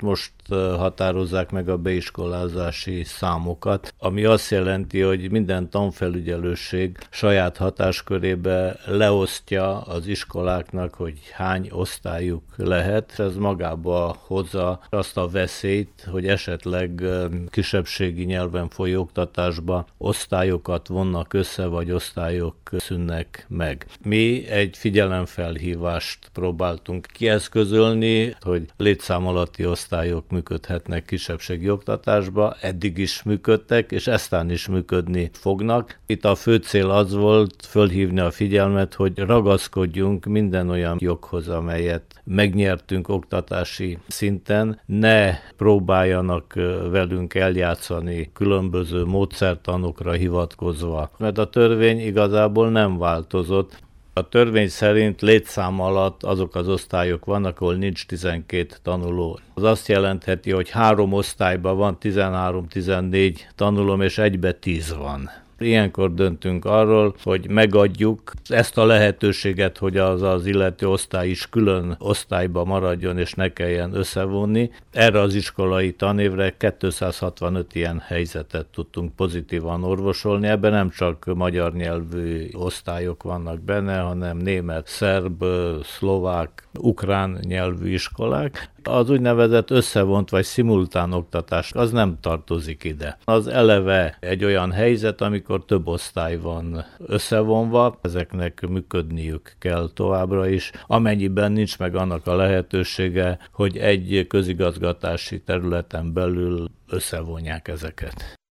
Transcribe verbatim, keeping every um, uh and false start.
most határozzák meg a beiskolázási számokat, ami azt jelenti, hogy minden tanfelügyelőség saját hatáskörébe leosztja az iskoláknak, hogy hány osztályuk lehet. Ez magába hozza azt a veszélyt, hogy esetleg kisebbségi nyelven folyó oktatásba osztályokat vonnak össze, vagy osztályok szűnnek meg. Mi egy figyelemfelhívást próbáltunk kieszközölni, hogy létszám alatti osztályok működhetnek kisebbségi oktatásba, eddig is működtek, és eztán is működni fognak. Itt a fő cél az volt fölhívni a figyelmet, hogy ragaszkodjunk minden olyan joghoz, amelyet megnyertünk oktatási szinten, ne próbáljanak velünk eljátszani különböző módszertanokra hivatkozva, mert a törvény igazából nem változott. A törvény szerint létszám alatt azok az osztályok vannak, ahol nincs tizenkét tanuló. Az azt jelentheti, hogy három osztályban van tizenhárom-tizennégy tanulóm, és egybe tíz van. Ilyenkor döntünk arról, hogy megadjuk ezt a lehetőséget, hogy az az illető osztály is külön osztályba maradjon, és ne kelljen összevonni. Erre az iskolai tanévre kétszázhatvanöt ilyen helyzetet tudtunk pozitívan orvosolni. Ebben nem csak magyar nyelvű osztályok vannak benne, hanem német, szerb, szlovák, ukrán nyelvű iskolák. Az úgynevezett összevont vagy szimultán oktatás, az nem tartozik ide. Az eleve egy olyan helyzet, amikor több osztály van összevonva, ezeknek működniük kell továbbra is, amennyiben nincs meg annak a lehetősége, hogy egy közigazgatási területen belül összevonják ezeket.